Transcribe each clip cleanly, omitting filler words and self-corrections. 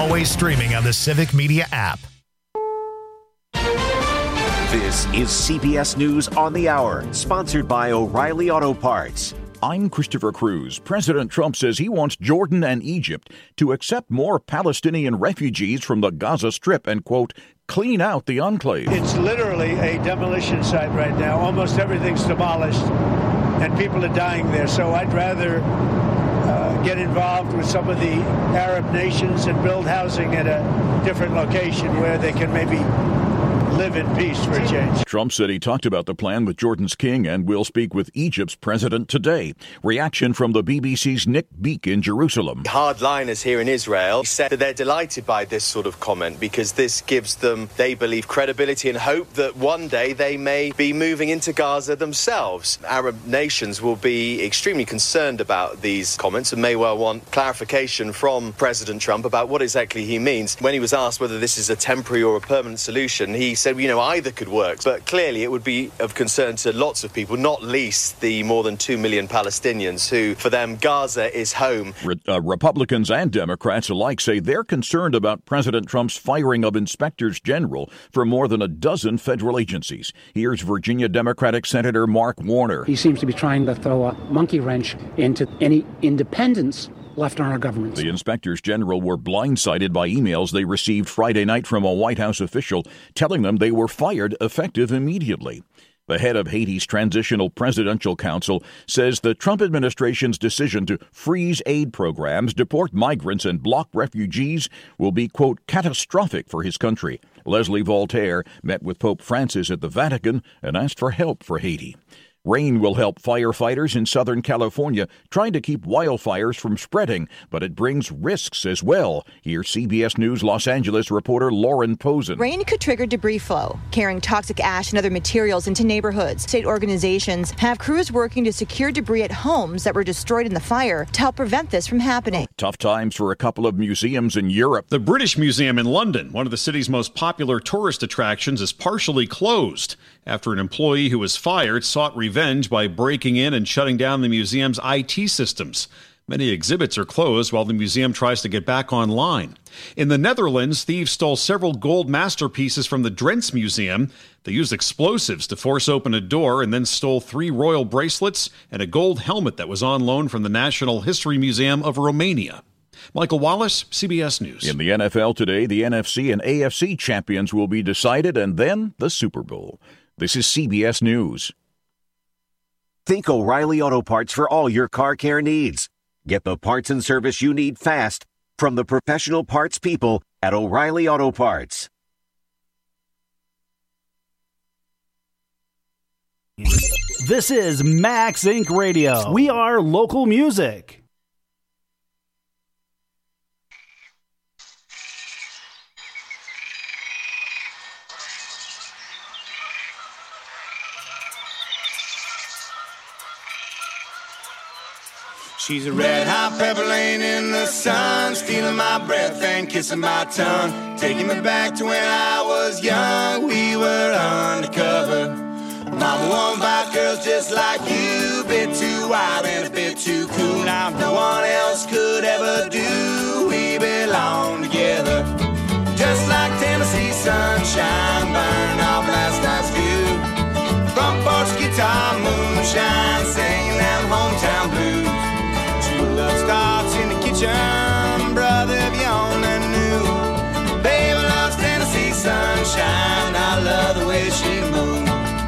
always streaming on the Civic Media app. This is CBS News on the Hour, sponsored by O'Reilly Auto Parts. I'm Christopher Cruz. President Trump says he wants Jordan and Egypt to accept more Palestinian refugees from the Gaza Strip and, quote, clean out the enclave. It's literally a demolition site right now. Almost everything's demolished, and people are dying there. So I'd rather get involved with some of the Arab nations and build housing at a different location where they can maybe live in peace for a change. Trump said he talked about the plan with Jordan's king and will speak with Egypt's president today. Reaction from the BBC's Nick Beak in Jerusalem. Hardliners here in Israel said that they're delighted by this sort of comment because this gives them, they believe, credibility and hope that one day they may be moving into Gaza themselves. Arab nations will be extremely concerned about these comments and may well want clarification from President Trump about what exactly he means. When he was asked whether this is a temporary or a permanent solution, he said, either could work. But clearly it would be of concern to lots of people, not least the more than 2 million Palestinians who, for them, Gaza is home. Republicans and Democrats alike say they're concerned about President Trump's firing of inspectors general for more than a dozen federal agencies. Here's Virginia Democratic Senator Mark Warner. He seems to be trying to throw a monkey wrench into any independence left on our government. The inspectors general were blindsided by emails they received Friday night from a White House official telling them they were fired effective immediately. The head of Haiti's Transitional Presidential Council says the Trump administration's decision to freeze aid programs, deport migrants, and block refugees will be, quote, catastrophic for his country. Leslie Voltaire met with Pope Francis at the Vatican and asked for help for Haiti. Rain will help firefighters in Southern California trying to keep wildfires from spreading, but it brings risks as well. Here's CBS News Los Angeles reporter Lauren Posen. Rain could trigger debris flow, carrying toxic ash and other materials into neighborhoods. State organizations have crews working to secure debris at homes that were destroyed in the fire to help prevent this from happening. Tough times for a couple of museums in Europe. The British Museum in London, one of the city's most popular tourist attractions, is partially closed after an employee who was fired sought revenge by breaking in and shutting down the museum's IT systems. Many exhibits are closed while the museum tries to get back online. In the Netherlands, thieves stole several gold masterpieces from the Drents Museum. They used explosives to force open a door and then stole 3 royal bracelets and a gold helmet that was on loan from the National History Museum of Romania. Michael Wallace, CBS News. In the NFL today, the NFC and AFC champions will be decided, and then the Super Bowl. This is CBS News. Think O'Reilly Auto Parts for all your car care needs. Get the parts and service you need fast from the professional parts people at O'Reilly Auto Parts. This is Max Inc. Radio. We are local music. She's a red hot pepper laying in the sun, stealing my breath and kissing my tongue, taking me back to when I was young. We were undercover. Mama won't buy girls just like you, a bit too wild and a bit too cool. Now no one else could ever do. We belong together, just like Tennessee sunshine, burn off last night's view. Front porch guitar, moonshine, singing them hometown blues. Love starts in the kitchen, brother, if you only knew. Baby loves Tennessee sunshine, I love the way she moves.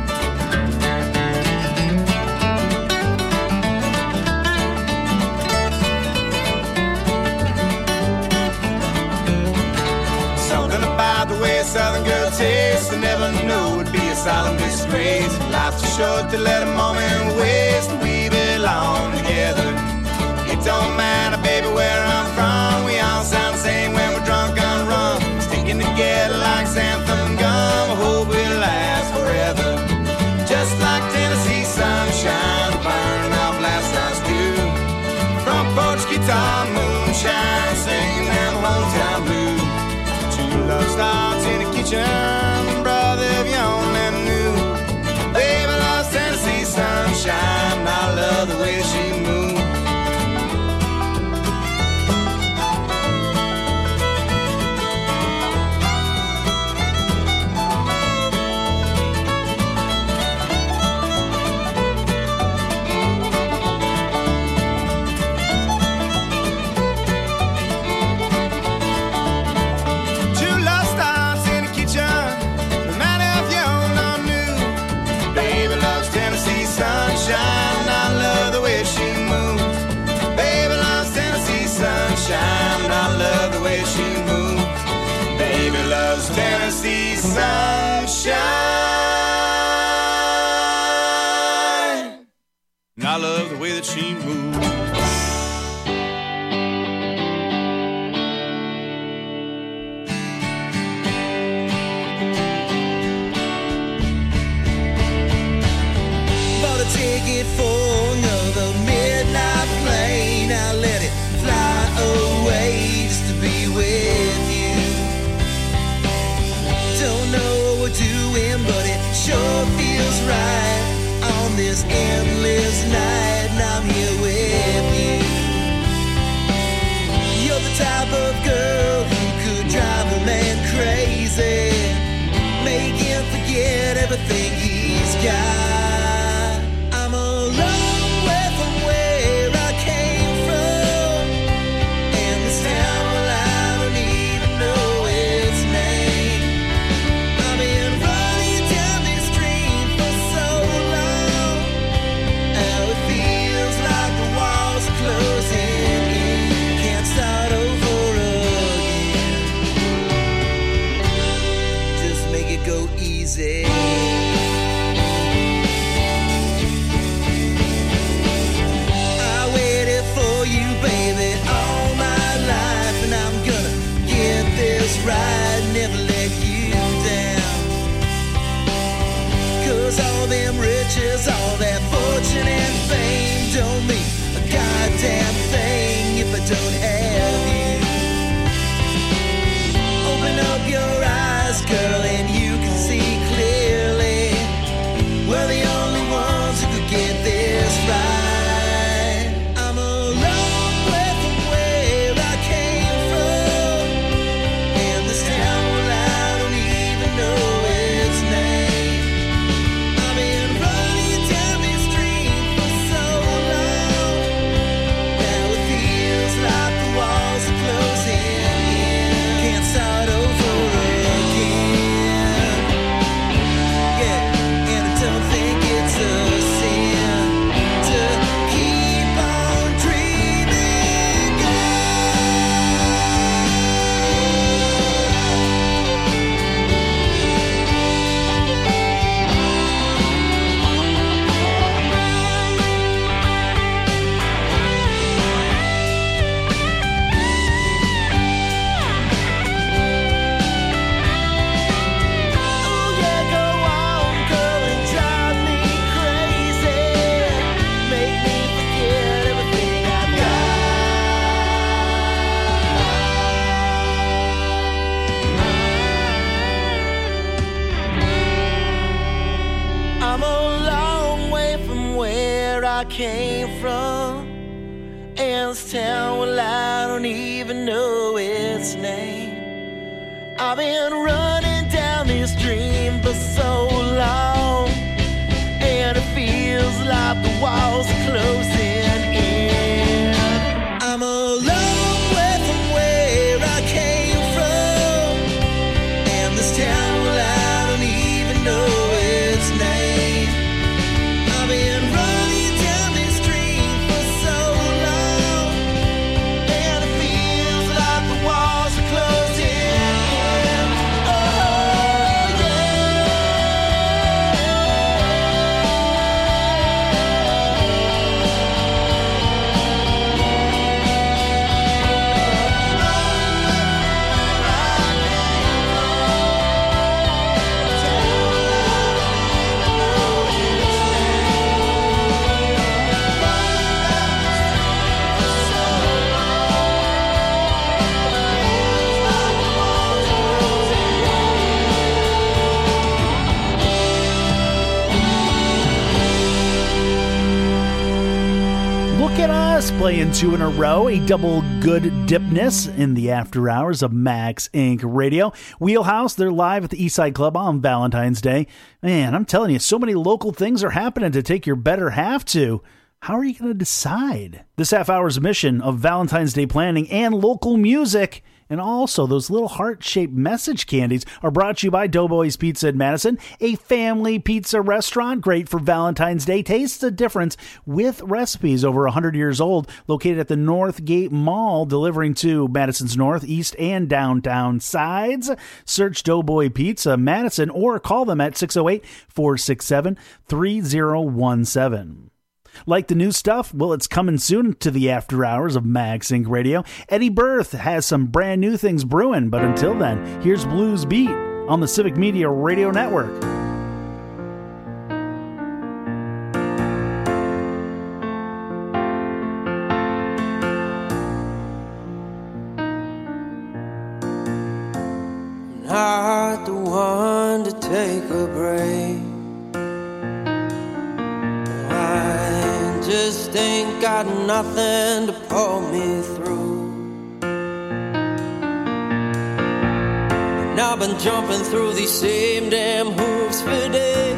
Something about the way a southern girl tastes, I never knew it'd be a solemn disgrace. Life's too short to let a moment waste, we belong together. It don't matter, baby, where I'm from. We all sound the same when we're drunk on rum. Sticking together like xanthan gum. I hope we'll last forever. Just like Tennessee sunshine, burning off last night's dew. Front porch guitar, moonshine, singing them hometown blues. True love starts in the kitchen, brother, if you only knew. Baby loves Tennessee sunshine, I love the way she moves. that she moves. Baby loves Tennessee sunshine. And I love the way that she moves. Ticket for another midnight plane. I let it fly away just to be with you. Don't know what we're doing, but it sure feels right on this endless night, and I'm here with you. You're the type of girl who could drive a man crazy, make him forget everything he's got. Right, never let you down. 'Cause all them riches, all that fortune and fame don't mean a goddamn thing if I don't have you. Open up your eyes, girl, and you can see clearly we're the only ones who could get this right. Came from, and this town, well, I don't even know its name. I've been running down this dream for so long, and it feels like the walls are closing in. I'm a long way from where I came from, and this town, well, I don't even know its name. I've been running playing two in a row, a double good dipness in the after hours of Max Inc. Radio. Wheelhouse, they're live at the Eastside Club on Valentine's Day. Man, I'm telling you, so many local things are happening to take your better half to. How are you going to decide? This half hour's mission of Valentine's Day planning and local music And also, those little heart-shaped message candies are brought to you by Doughboys Pizza in Madison, a family pizza restaurant, great for Valentine's Day. Taste the difference with recipes over 100 years old, located at the Northgate Mall, delivering to Madison's north, east, and downtown sides. Search Doughboy Pizza Madison or call them at 608-467-3017. Like the new stuff? Well, it's coming soon to the after hours of Max Inc. Radio. Eddie Berth has some brand new things brewing, but until then, here's Blues Beat on the Civic Media Radio Network. Not the one to take a break. I just ain't got nothing to pull me through. And I've been jumping through these same damn hoops for days.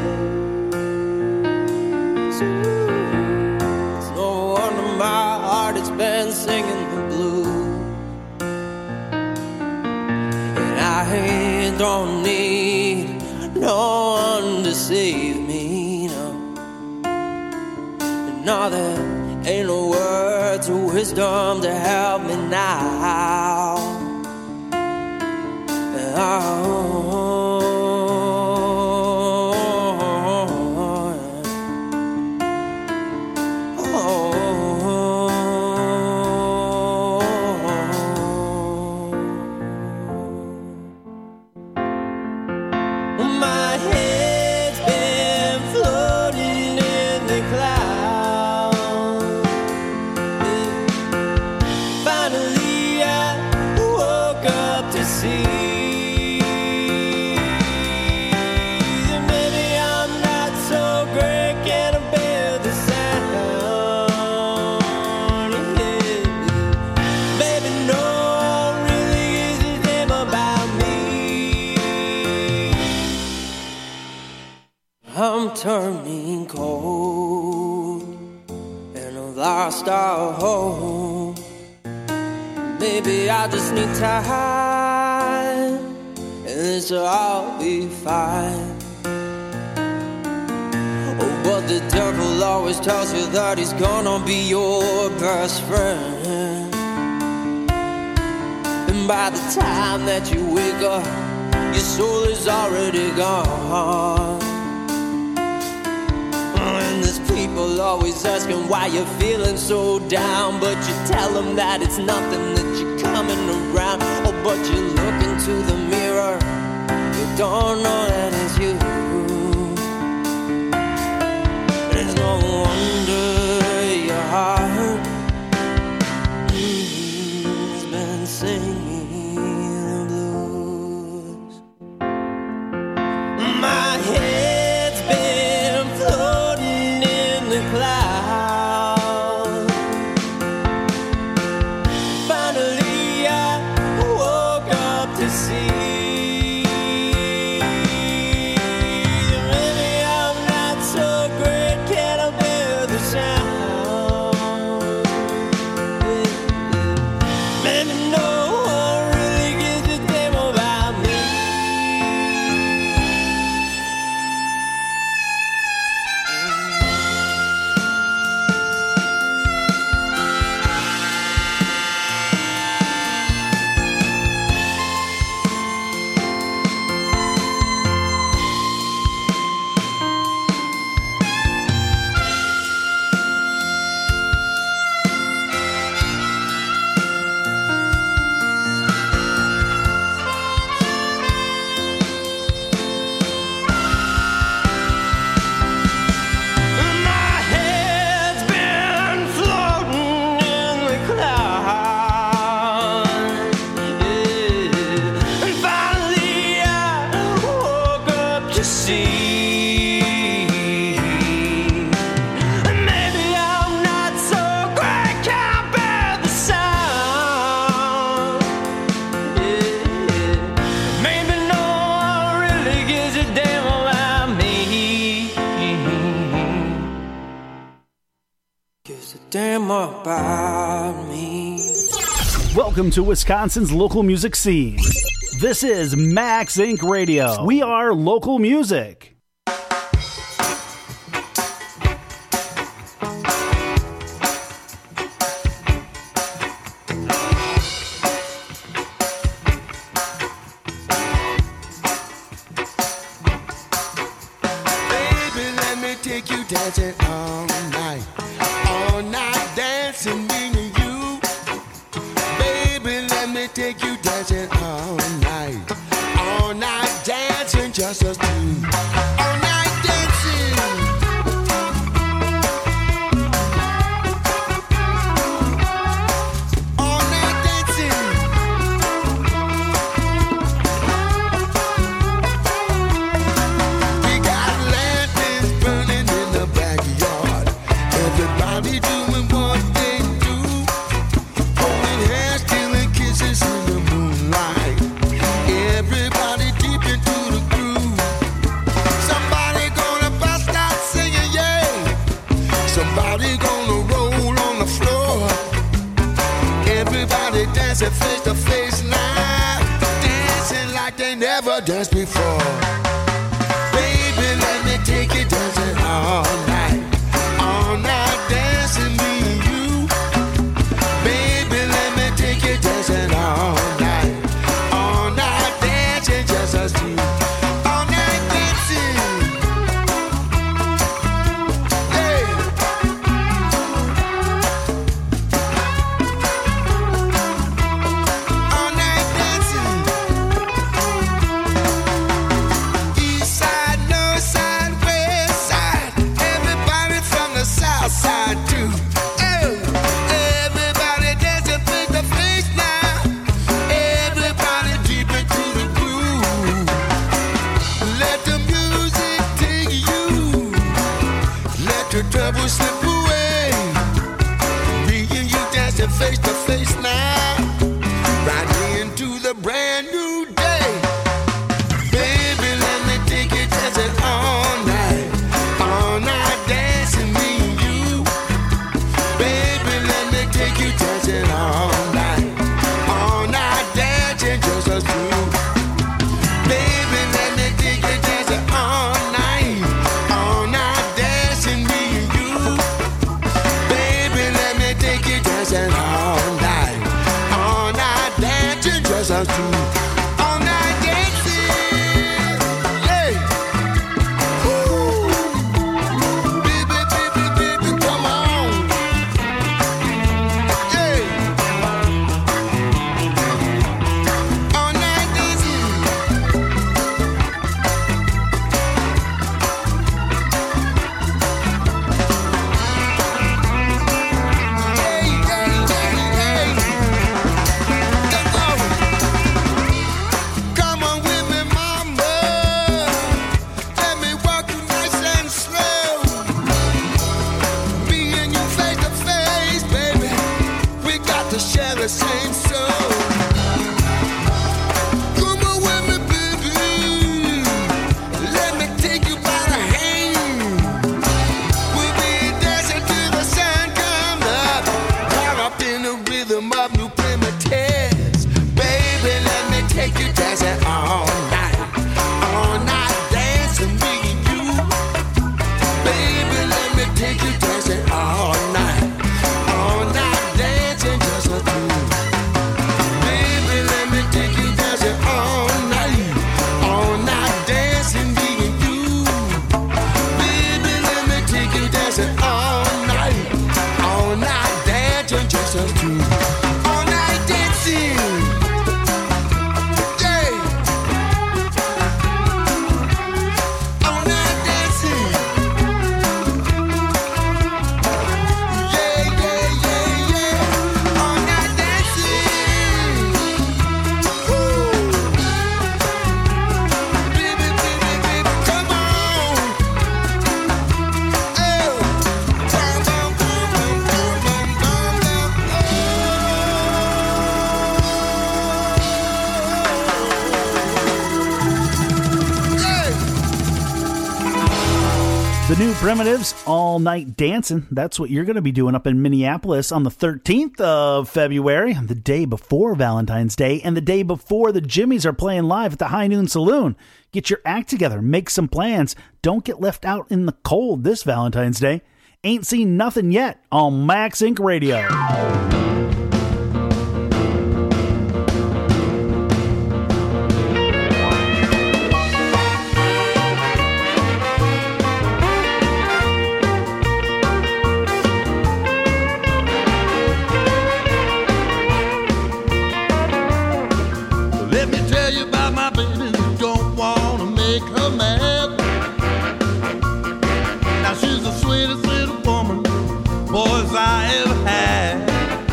It's no wonder my heart has been singing the blues. And I don't need no one to save me, no. No, there ain't no words of wisdom to help me now. My head's been floating in the clouds. Finally I woke up to see that maybe I'm not so great, can I bear the sound? Yeah. Baby, no one really gives a damn about me. I'm turning cold and I've lost our hope. Maybe I just need time and this'll all be fine. Oh, but the devil always tells you that he's gonna be your best friend. And by the time that you wake up, your soul is already gone. And there's people always asking why you're feeling so down, but you tell them that it's nothing, that you're coming around. Oh, but you look into the mirror, you don't know that it's you. There's no wonder your heart has been singing the blues. My head's been floating in the clouds. Finally I woke up to see that maybe I'm not so great, can I bear the sound? Maybe no one really gives a damn about me. My head's been floating in the clouds, yeah. And finally I woke up to see maybe I'm not so great, can I bear the sound? Yeah. Maybe no one really gives a damn about me. Gives a damn about me. Welcome to Wisconsin's local music scene. This is Max Inc. Radio. We are local music. Baby, let me take you dancing all night dancing me and you. Baby, let me take you dancing all night dancing just us two. All night dancing. All night dancing. We got lanterns burning in the backyard. Everybody doing what they do. Holding hands, stealing kisses in the moonlight. Everybody deep into the groove. Somebody gonna bust out singing, yeah. Somebody gonna roll on the floor. Everybody dancing face to face now. Dancing like they never danced before. Baby, let me take you dancing all night dancing me and you. Baby, let me take you dancing all night dancing just us two. All night dancing, hey. All night dancing. East side, north side, west side. Everybody from the south side too. Oh, everybody dancing face to face now. Everybody deep into the groove. Let the music take you. Let your trouble slip away. Me and you dancing face to face now. Right into the brand new day. Baby, let me take you dancing all night dancing me and you. Baby, let me take you dancing all night dancing just us two. Baby, let me take you dancing all night dancing me and you. Baby, let me take you dancing all night dancing just us two. All night dancing, hey. Woo. Baby, baby, baby, come on. Yeah. All night dancing. The New Primitives, All Night Dancing. That's what you're going to be doing up in Minneapolis on the 13th of February, the day before Valentine's Day, and the day before the Jimmies are playing live at the High Noon Saloon. Get your act together, make some plans. Don't get left out in the cold this Valentine's Day. Ain't seen nothing yet on Max Inc. Radio. Let me tell you about my baby. Don't want to make her mad. Now she's the sweetest little woman boys I ever had.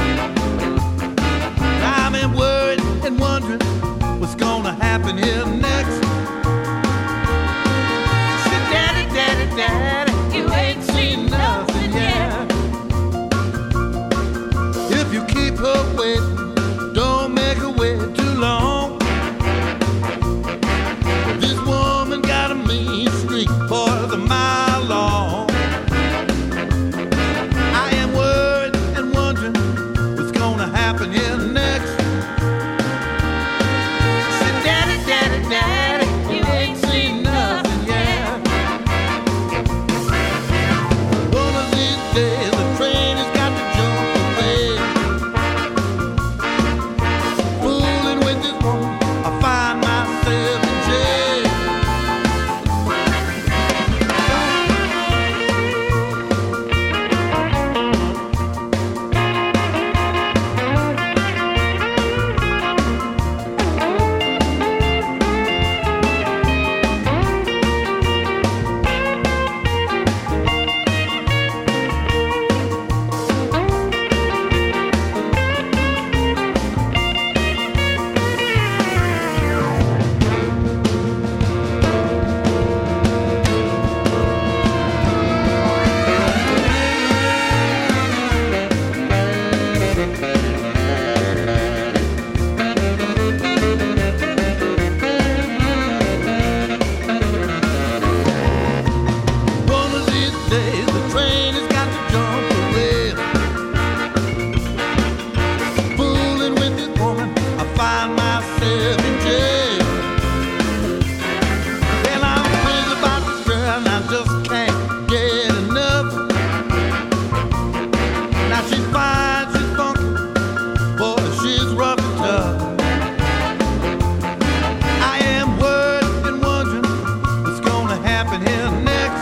I'm in worried and wondering what's gonna happen here next. She said, Daddy, Daddy, Daddy, you ain't seen nothing yet. If you keep her waiting, don't make her wait too long. This woman got a mean streak, boys, a mile long. I am worried and wondering what's gonna happen here next. Say, Daddy, Daddy, Daddy, you ain't seen nothing yet. One of these days the train has got to jump away. Fooling with this woman, I find myself in jail. One of these days the train has got to jump away. Fooling with this woman, I find myself in jail. Well, I'm crazy about this girl and I just can't get enough. Now she's fine, she's funky, boy, she's rough and tough. I am worried and wondering what's gonna happen here next.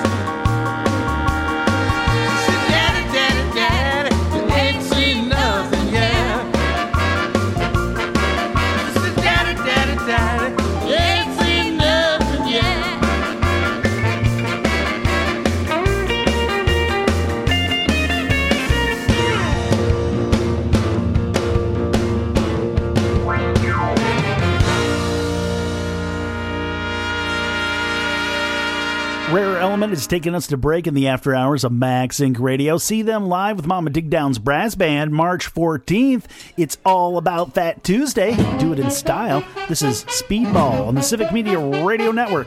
Say, Daddy, Daddy, Daddy, you ain't seen nothing yet. Say, Daddy, Daddy, Daddy, you ain't seen nothing yet. Rare Element is taking us to break in the after hours of Max Inc. Radio. See them live with Mama Digdown's Brass Band March 14th. It's all about Fat Tuesday. Do it in style. This is Speedball on the Civic Media Radio Network.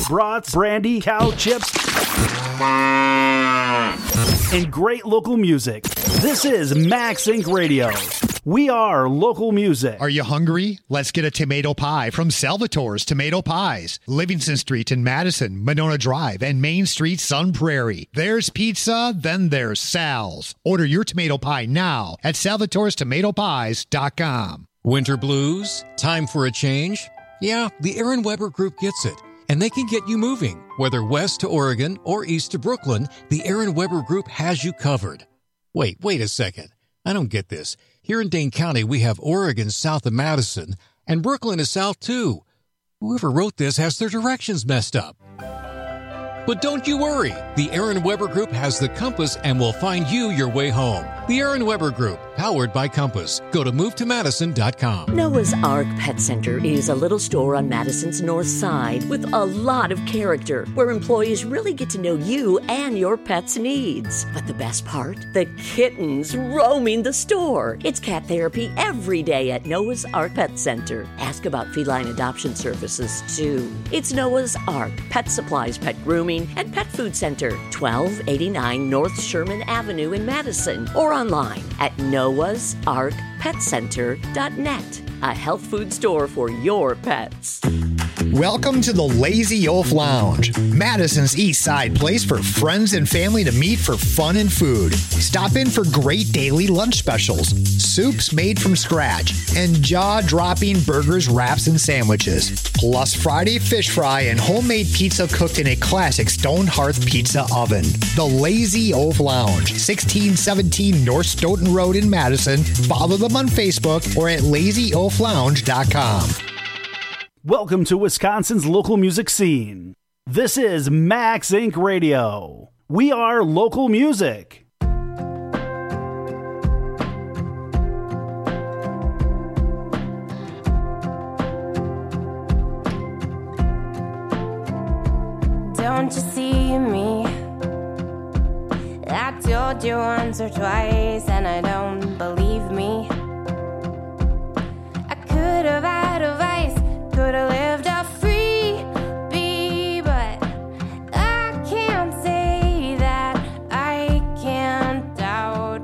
brats, brandy, cow chips, and great local music. This is Max Inc. Radio. We are local music. Are you hungry? Let's get a tomato pie from Salvatore's Tomato Pies. Livingston Street in Madison, Monona Drive, and Main Street, Sun Prairie. There's pizza, then there's Sal's. Order your tomato pie now at salvatorestomatopies.com. Winter blues? Time for a change? Yeah, the Aaron Weber Group gets it. And they can get you moving. Whether west to Oregon or east to Brooklyn, the Aaron Weber Group has you covered. Wait a second. I don't get this. Here in Dane County, we have Oregon south of Madison, and Brooklyn is south too. Whoever wrote this has their directions messed up. But don't you worry. The Aaron Weber Group has the compass and will find you your way home. The Aaron Weber Group, powered by Compass. Go to movetomadison.com. Noah's Ark Pet Center is a little store on Madison's north side with a lot of character, where employees really get to know you and your pet's needs. But the best part? The kittens roaming the store. It's cat therapy every day at Noah's Ark Pet Center. Ask about feline adoption services, too. It's Noah's Ark Pet Supplies, Pet Grooming, and Pet Food Center, 1289 North Sherman Avenue in Madison, or online at noahsarkpetcenter.net, a health food store for your pets. Welcome to the Lazy Wolf Lounge, Madison's East Side place for friends and family to meet for fun and food. Stop in for great daily lunch specials, soups made from scratch, and jaw-dropping burgers, wraps, and sandwiches. Plus Friday fish fry and homemade pizza cooked in a classic stone hearth pizza oven. The Lazy Wolf Lounge, 1617 North Stoughton Road in Madison. Follow them on Facebook or at lazywolflounge.com. Welcome to Wisconsin's local music scene. This is Max Inc. Radio. We are local music. Don't you see me? I told you once or twice and I don't believe me. I could have had advice, could have lived a free bee, but I can't say that I can't doubt.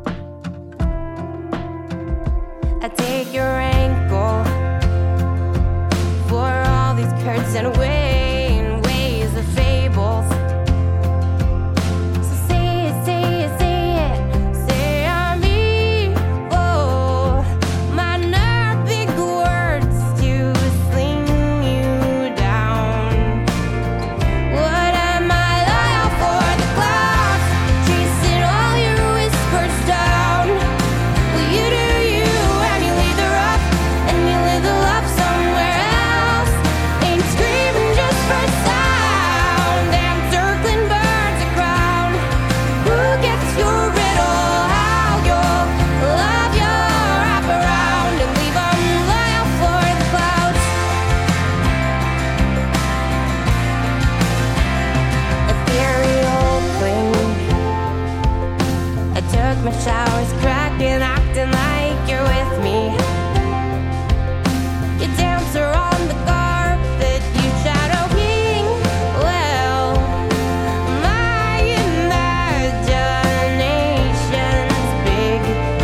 I take your ankle for all these curts and ways of fables. So say it, say it, say it, say I'm evil. My nerve big words to sling you down. What am I loyal for? The clouds chasing all your whispers down. Well, you do you and you leave the rough and you live the love somewhere else. Ain't screaming just for sound. Damn circling birds a crown. Who gets your riddle? How you'll love your wrap around and leave 'em loyal for the clouds. Ethereal cling. I took my showers, cracked and acting like you're with me. You dance around the carpet, you shadow king. Well, my imagination's big.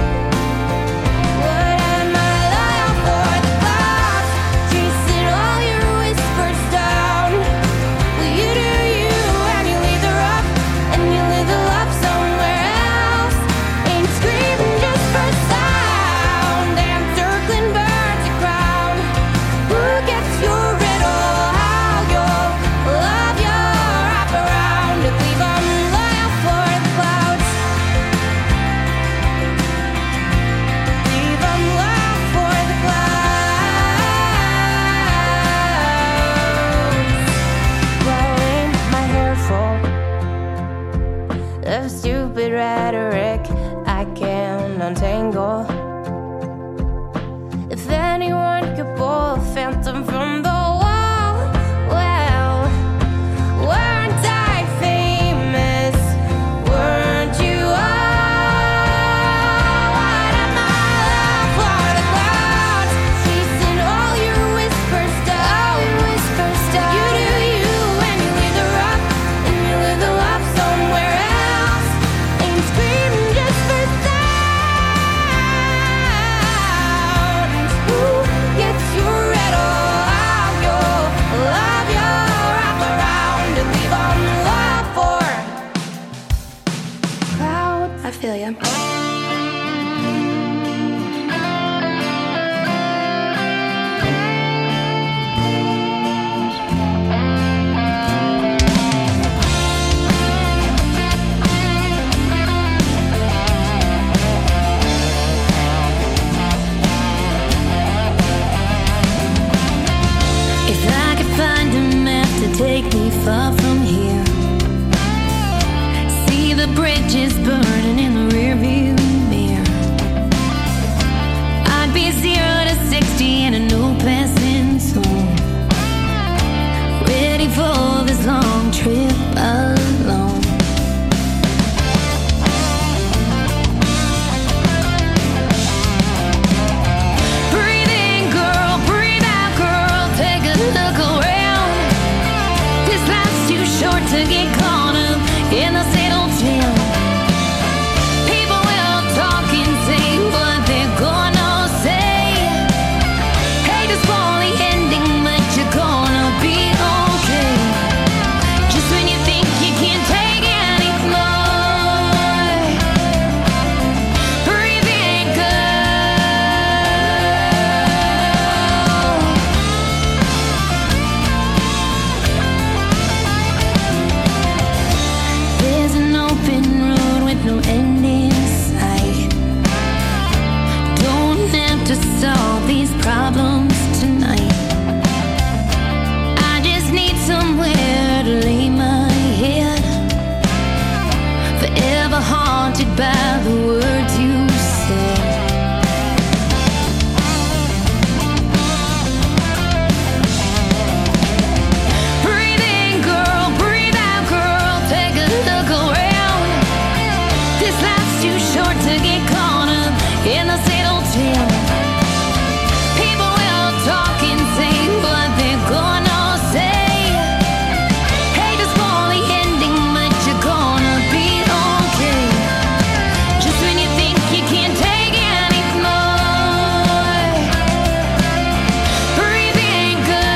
What am I loyal for? The clouds chasing all your whispers down. Well, you do you and you leave the rough and you live the love somewhere else. Ain't screaming just for sound. Damn circling birds a crown. Who gets your riddle? How you'll love your wrap around and leave 'em loyal for the clouds. Leave 'em loyal for the clouds. Blowing my hair full of stupid rhetoric I can't untangle. If anyone could pull a phantom from the wall, well, weren't I famous? Weren't you all? What am I for? The clouds chasing all your whispers down. You do you pretty far from here. See the bridges burning in the rearview mirror. I'd be 0 to 60 in a no passing zone, ready for this long trip alone. Breathe in, girl, breathe out, girl, take a look around. This life's too short to get caught up in the same old jail. People will talk and say what they're gonna say. Hey, this poorly ending, but you're gonna be okay. Just when you think you can't take any more, breathe in, There's an open road with no end in sight. Don't have to solve these problems tonight. I just need somewhere to lay my head, forever haunted by the words you said. Breathe in, girl, breathe out, girl, take a look around. This life's too short to get caught up in the same old jail. People will talk and say what they're gonna say. Hey, this poorly ending, but you're gonna be okay. Just when you think you can't take any more, breathe in,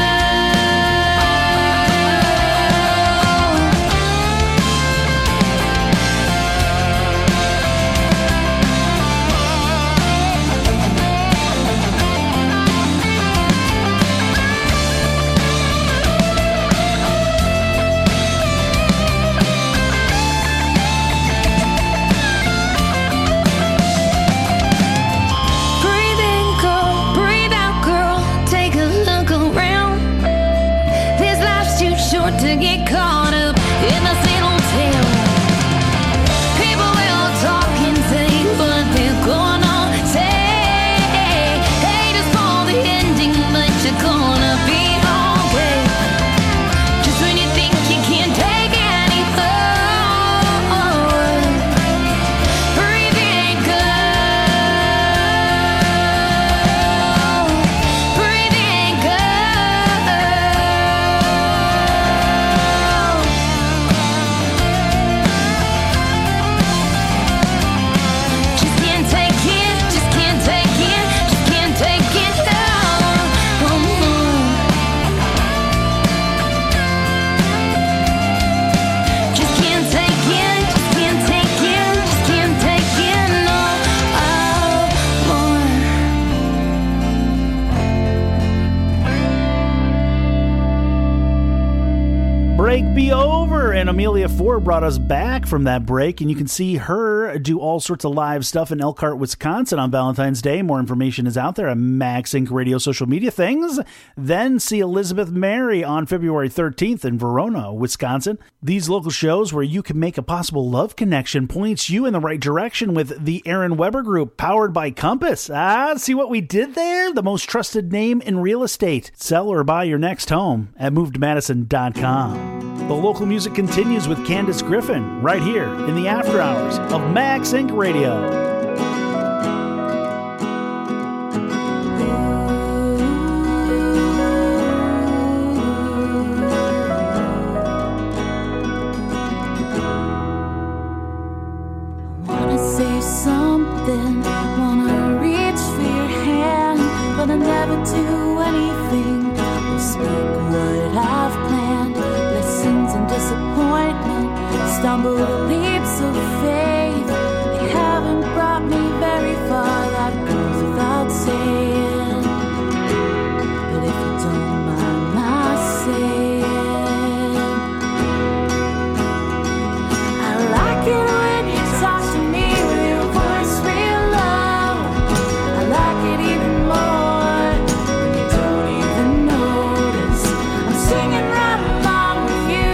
breathe in, girl, breathe out, girl, take a look around. This life's too short to get caught up in the same old tale. People will talk and say what they're gonna say. Hey, just for the ending, but you're gonna be okay. Just when you think you can't take any more, breathe in, girl, breathe in, just can't take it, just can't take it, just can't take it down. Just can't take it, just can't take it, just can't take it no more. Break be over, and Amelia Ford brought us back from that break, and you can see her do all sorts of live stuff in Elkhart, Wisconsin on Valentine's Day. More information is out there at Max Inc. Radio social media things. Then see Elizabeth Mary on February 13th in Verona, Wisconsin. These local shows where you can make a possible love connection points you in the right direction with the Aaron Weber Group, powered by Compass. See what we did there? The most trusted name in real estate. Sell or buy your next home at MoveToMadison.com. The local music continues with Candace Griffin right here in the after hours of Max Inc. Radio. Wanna say something, wanna reach for your hand, but I never do anything. Will speak what I've planned. Lessons and disappointment, stumble leaps of faith. They haven't brought me very far, that goes without saying. But if you don't mind my saying, I like it when you talk to me with your voice real low. I like it even more when you don't even notice. I'm singing right along with you.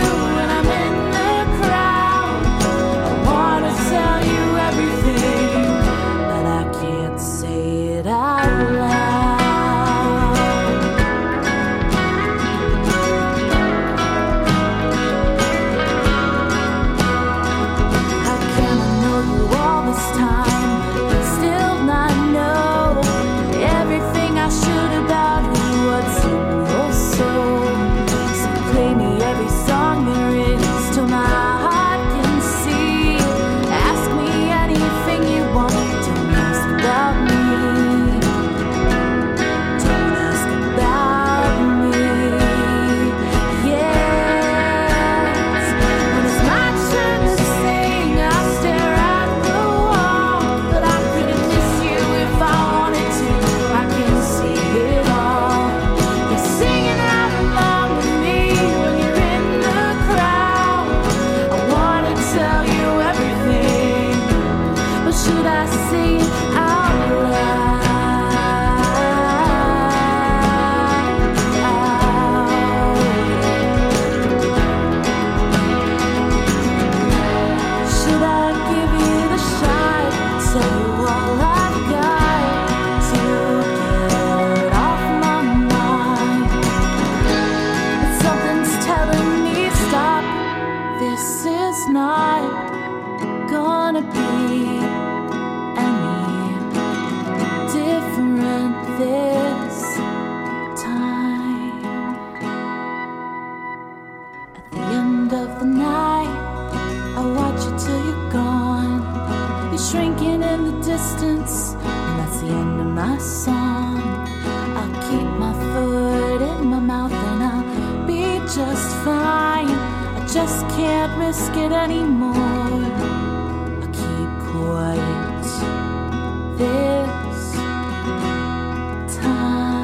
distance, and that's the end of my song. I'll keep my foot in my mouth and I'll be just fine. I just can't risk it anymore. I'll keep quiet this time.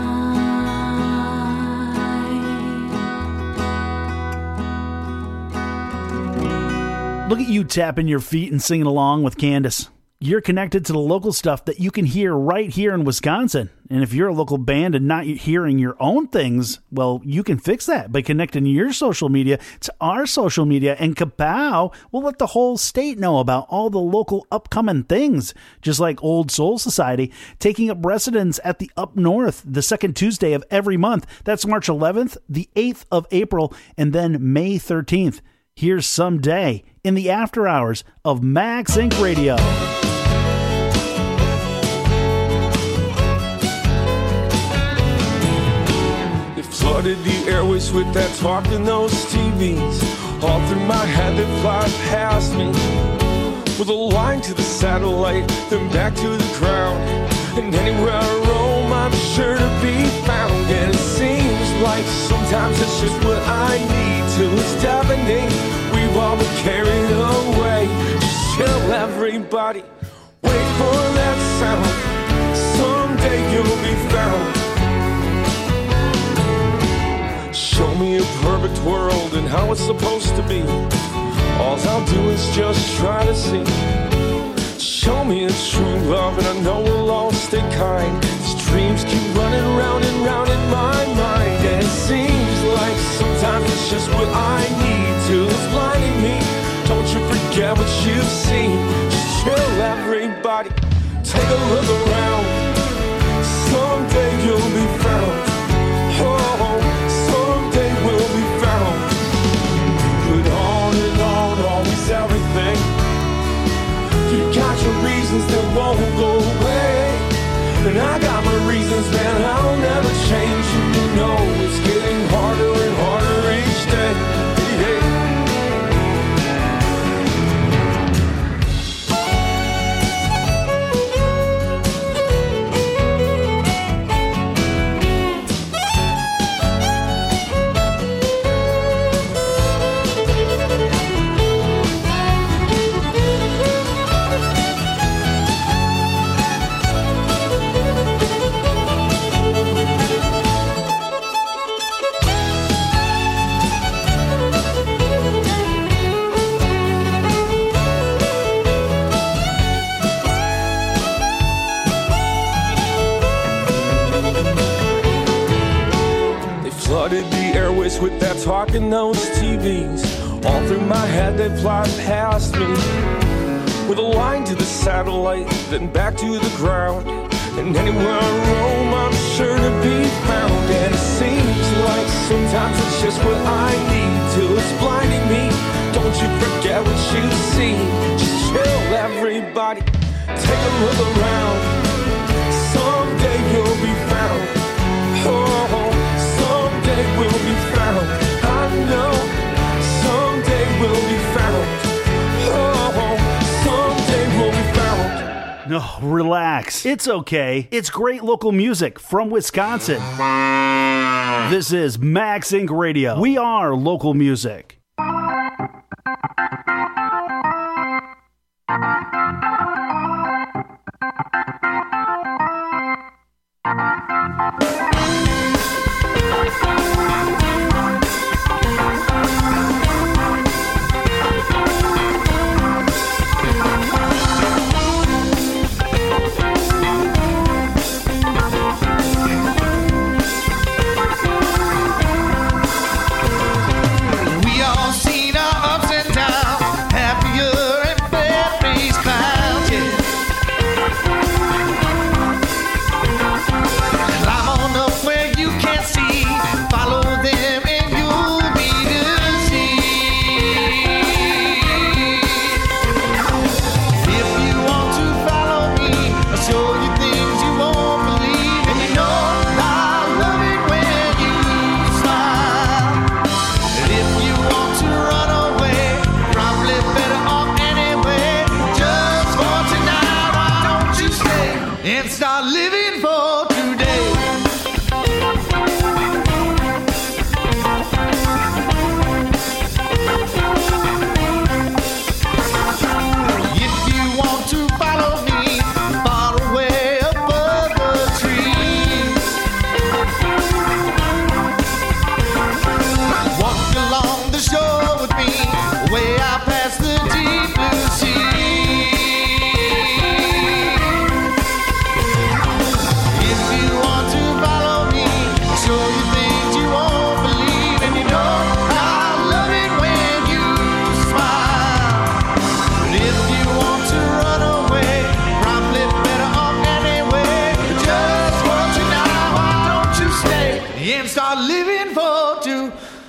Look at you tapping your feet and singing along with Candace. You're connected to the local stuff that you can hear right here in Wisconsin. And if you're a local band and not hearing your own things, well, you can fix that by connecting your social media to our social media. And kapow, we'll let the whole state know about all the local upcoming things. Just like Old Soul Society taking up residence at the Up North the second Tuesday of every month. That's March 11th, the 8th of April, and then May 13th. Here's Someday in the after hours of Max Inc. Radio. They flooded the airways with that talk in those TVs. All through my head they fly past me. With a line to the satellite, then back to the ground. And anywhere I roam, I'm sure to be found. And it seems like sometimes it's just what I need till it's deafening. We've all been carried away. Just chill, everybody. Wait for that sound. Someday you'll be found. Show me a perfect world and how it's supposed to be. All I'll do is just try to see. Show me a true love and I know we'll all stay kind. These dreams keep running round and round in my mind. And it seems like sometimes it's just what I need till it's blinding me. Don't you forget what you've seen. Just chill, everybody. Take a look around. Someday you'll be found. Oh, someday we'll be found. But on and on, always everything. You got your reasons that won't go away. And I got my reasons, man, I'll never change. And you know it's getting harder and harder each day. With that talk and those TVs, all through my head they fly past me. With a line to the satellite, then back to the ground. And anywhere I roam, I'm sure to be found. And it seems like sometimes it's just what I need till it's blinding me. Don't you forget what you've seen. Just chill, everybody. Take a look around. Someday you'll be found. Oh, someday we'll be found. I know someday we'll be found. Oh, someday we'll be found. No, relax. It's okay. It's great local music from Wisconsin. This is Max Inc. Radio. We are local music. We are living for today.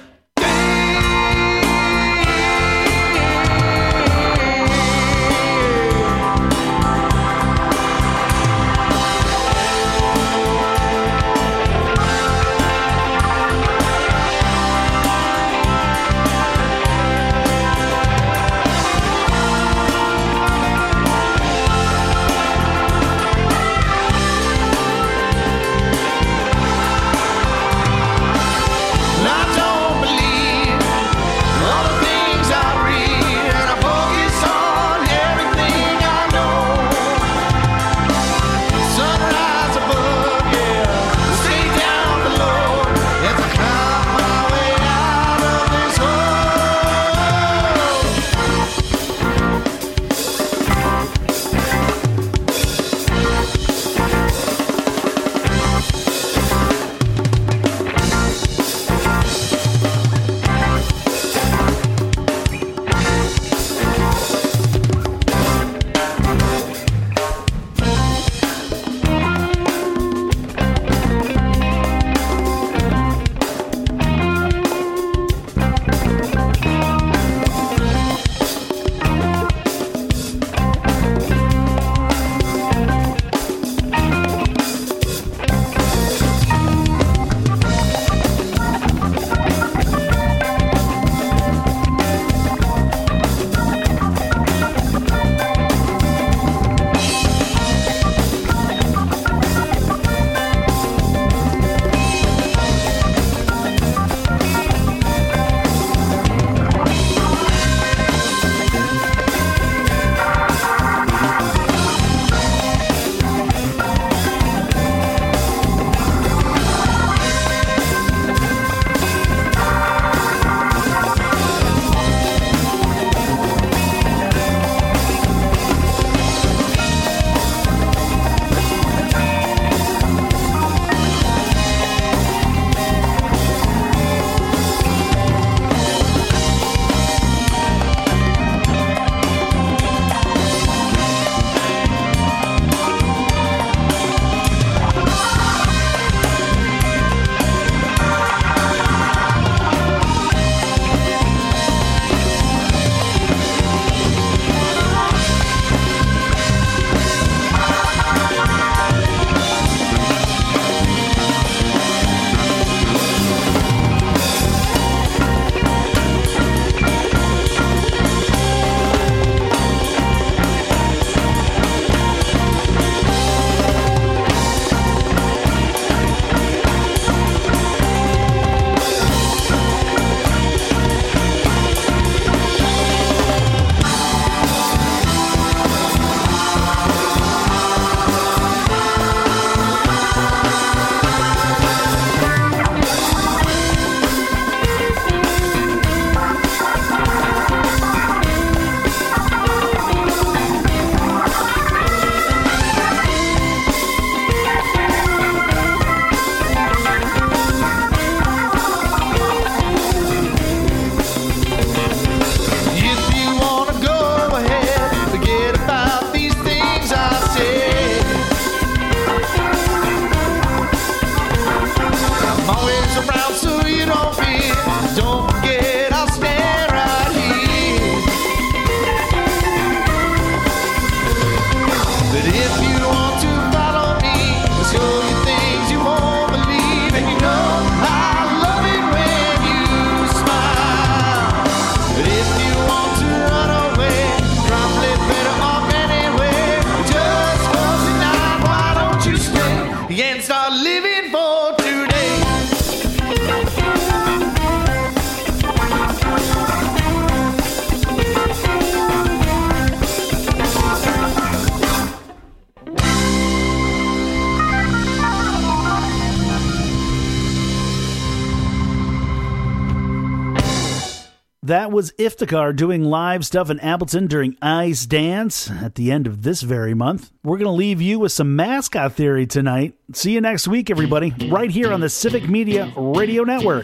That was Iftikhar doing live stuff in Appleton during Ice Dance at the end of this very month. We're going to leave you with some Mascot Theory tonight. See you next week, everybody, right here on the Civic Media Radio Network.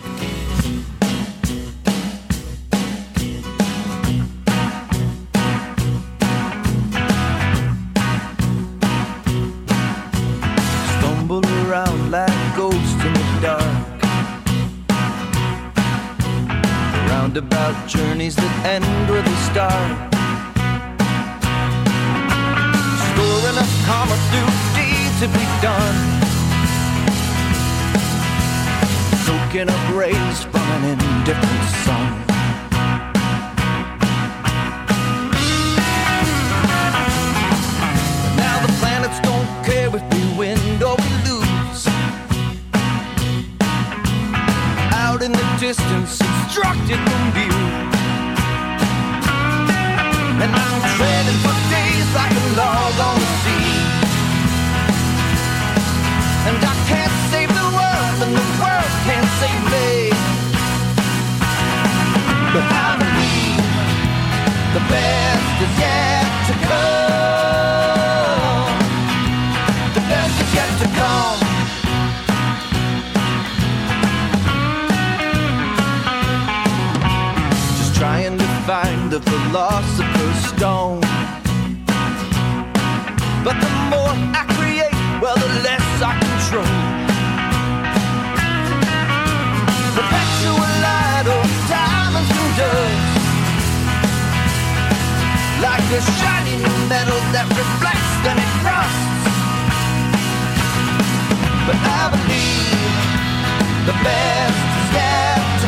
Stumble around like ghosts in the dark. roundabout journeys that end where they start. Storing up karma through deeds that we've done. Soaking up rays from an indifferent sun. Now the planets don't care if we win or we lose. Out in the distance, obstructed from view. And I'm treading for days like a log on the sea. And I can't save the world, and the world can't save me. But I believe the best is yet to come. The best is yet to come. Just trying to find the philosopher's stone. But the more I create, well, the less I control. Perpetual light of diamonds and dust, like a shiny new metal that reflects then it rusts. But I believe the best is yet to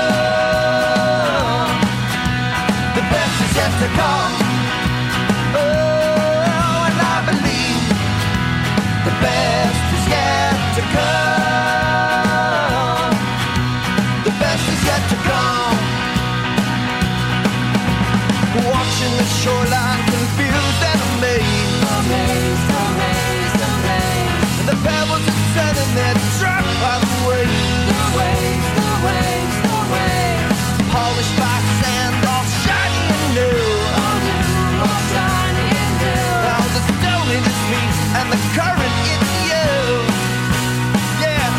come. The best is yet to come. Oh, and I believe the best is yet to come. The best is yet to come. Watching the shoreline confused and amazed. Amazed, amazed, amazed. The pebbles are setting their trap by the waves. The waves, the waves, the waves. Polished by sand, all shiny and new. All new, all shiny and new. Now the stone is me and the current is you. Yeah.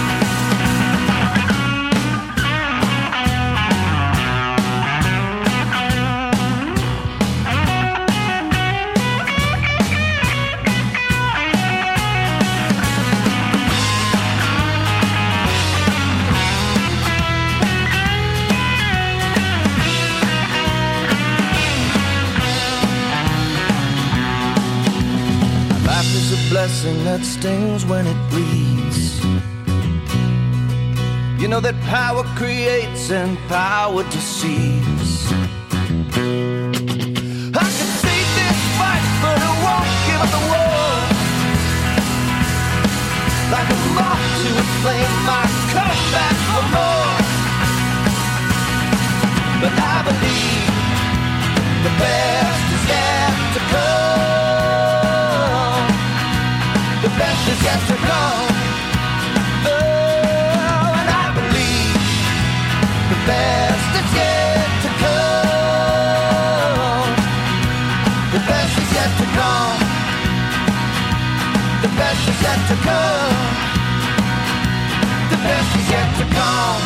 Life is a blessing that stings when it bleeds. You know that power creates and power deceives. I can see this fight, but I won't give up the war. Like a moth to a flame, I come back for more. But I believe the best is yet to come. The best is yet to come. Oh, and I believe the best is yet to come. The best is yet to come. The best is yet to come. The best is yet to come.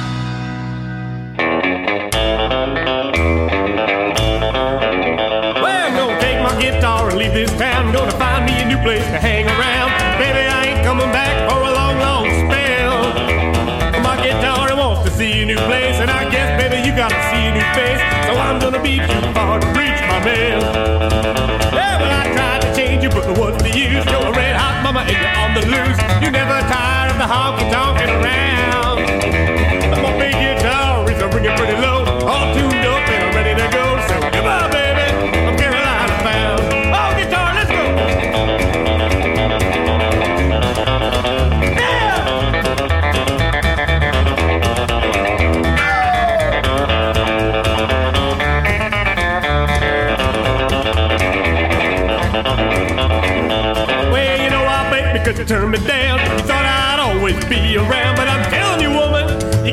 Well, I'm gonna take my guitar and leave this town. Gonna find me a new place to hang around. Baby, I ain't coming back for a long, long spell. My guitar wants to see a new place, and I guess, baby, you gotta see a new face. So I'm gonna be too far to reach my mail. Yeah, well, I tried to change you, but what's the use? You're a red hot mama and you're on the loose. You never tired of the honky-tonkin' around. My big guitar is ringing pretty low, all tuned up and ready to go. So goodbye, baby, I'm Carolina bound. Oh, guitar, let's go. Well, you know I bet because you turned me down. You thought I'd always be around, but I'm telling you, woman,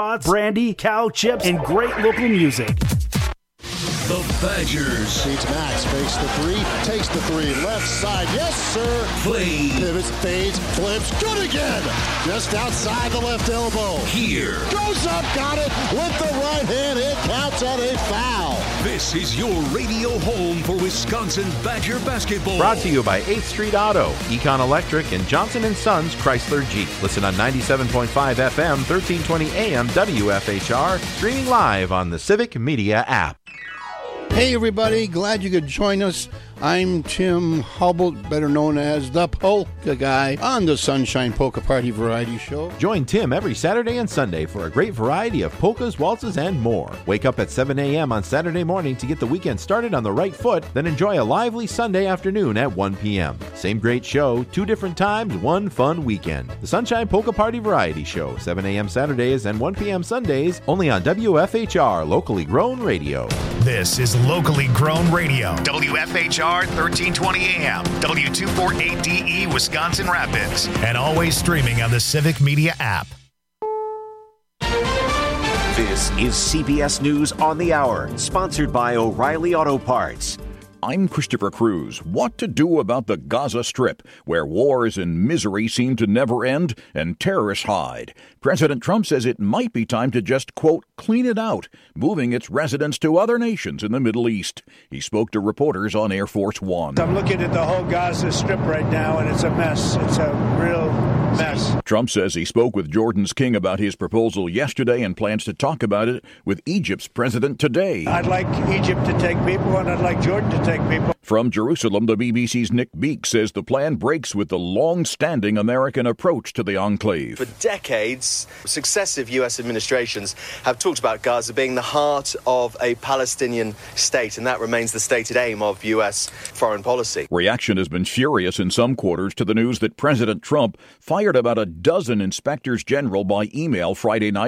brats, brandy, cow chips, and great local music. The Badgers. Feeds Max, fakes the three, takes the three, left side, yes sir. Play. Pivots, fades, flips, good again. Just outside the left elbow. Here. Goes up, got it with the right hand. It counts on a foul. This is your radio home for Wisconsin Badger basketball. Brought to you by 8th Street Auto, Econ Electric, and Johnson & Sons Chrysler Jeep. Listen on 97.5 FM, 1320 AM, WFHR, streaming live on the Civic Media app. Hey everybody, glad you could join us. I'm Tim Hubble, better known as the Polka Guy, on the Sunshine Polka Party Variety Show. Join Tim every Saturday and Sunday for a great variety of polkas, waltzes, and more. Wake up at 7 a.m. on Saturday morning to get the weekend started on the right foot, then enjoy a lively Sunday afternoon at 1 p.m. Same great show, 2 different times, 1 fun weekend. The Sunshine Polka Party Variety Show, 7 a.m. Saturdays and 1 p.m. Sundays, only on WFHR, locally grown radio. This is locally grown radio. WFHR 1320 AM, W248DE, Wisconsin Rapids, and always streaming on the Civic Media app. This is CBS News on the Hour, sponsored by O'Reilly Auto Parts. I'm Christopher Cruz. What to do about the Gaza Strip, where wars and misery seem to never end and terrorists hide? President Trump says it might be time to just, quote, clean it out, moving its residents to other nations in the Middle East. He spoke to reporters on Air Force One. I'm looking at the whole Gaza Strip right now, and it's a mess. It's a real mess. Trump says he spoke with Jordan's king about his proposal yesterday and plans to talk about it with Egypt's president today. I'd like Egypt to take people, and I'd like Jordan to take people. From Jerusalem, the BBC's Nick Beek says the plan breaks with the long-standing American approach to the enclave. For decades, successive U.S. administrations have talked about Gaza being the heart of a Palestinian state, and that remains the stated aim of U.S. foreign policy. Reaction has been furious in some quarters to the news that President Trump fired about a dozen inspectors general by email Friday night